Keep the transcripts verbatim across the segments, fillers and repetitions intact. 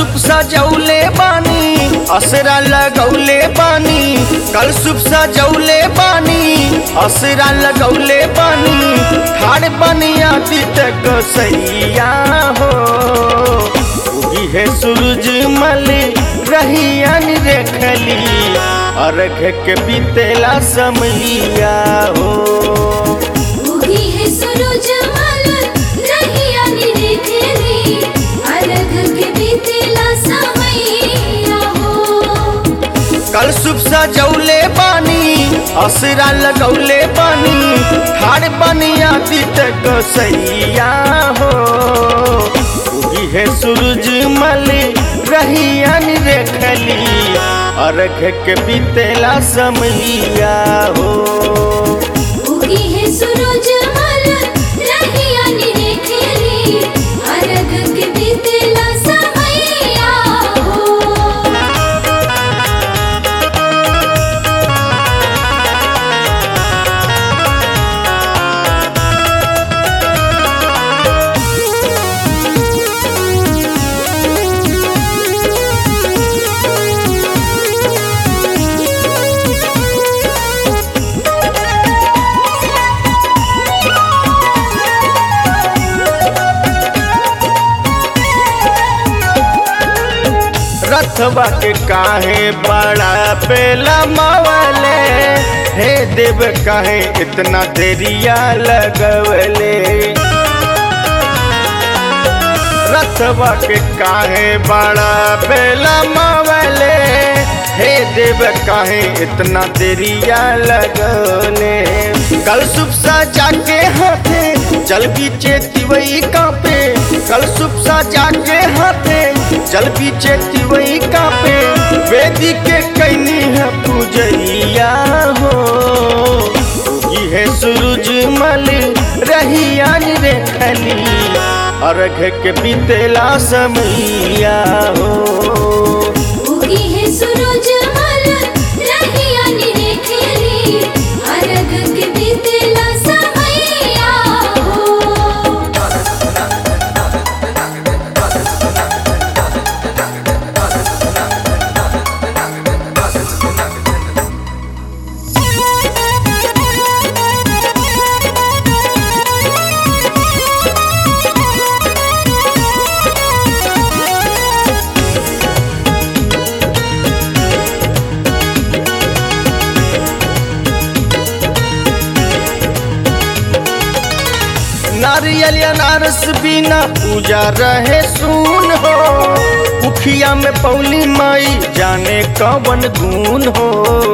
सुप सजौले बानी असरा लगौले बानी कल सुप सजौले बानी असरा लगौले बानी ठाड़ बनिया तक सैया हो उगी है सूरज मल रहियन देखली अर्घ के बीतेला समैया हो उगी है सूरज मल रहियन देखली अर्घ के बीतेला समैया हो। कल सुप सजौले बानी असरा लगौले बानी ठाड़ बनिया तक सैया हो उगी है सूरज मल रहियन देखली अर्घ के बीतेला समैया हो उगी है सूरज मल रहियन देखली अर्घ के बीतेला समैया हो। रथवा के काहे बड़ा पेला मावले हे देव काहे इतना देरिया लगवले रथवा के काहे बड़ा पेला मावले हे देव काहे इतना देरिया लगवले कल सुप सजा के हाथे जल बीचे तिवई कापे कल सुप सजा के हाथे जल बीचे तिवई कापे वेदी के कैनी है पूजैया हो उगी है सूरज मल रहियन देखली अर्घ के बीतेला समैया हो उगी है सूरज मल रहियन देखली अर्घ के बीतेला समैया हो। नारियल अनारस बिना पूजा रहे सुन हो उखिया में पौली माई जाने कवन गुण हो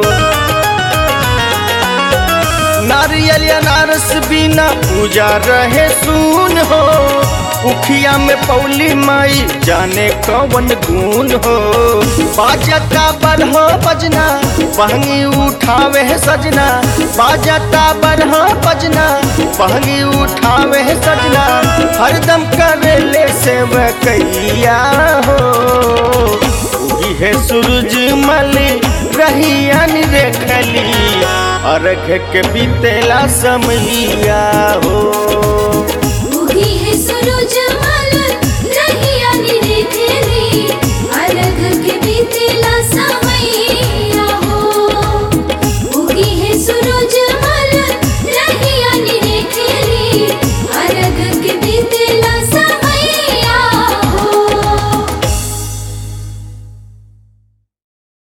नारियल अनारस बिना पूजा रहे सुन हो उखिया में पौली माई जाने कवन गुण हो बाजता बरहो बजना बहंगी उठावे है सजना बाजता बरहो बजना बहंगी उठावे है सजना हरदम करे ले सेवकैया हो उगी है सूरज मल रहियन देखली अर्घ के बीतेला समैया हो उगी है सूरज मल रहियन देखली